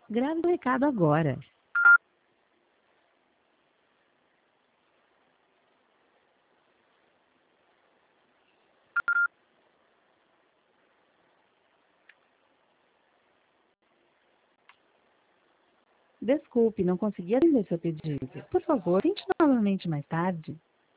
Grave o recado agora. Desculpe, não consegui atender seu pedido. Por favor, tente novamente mais tarde.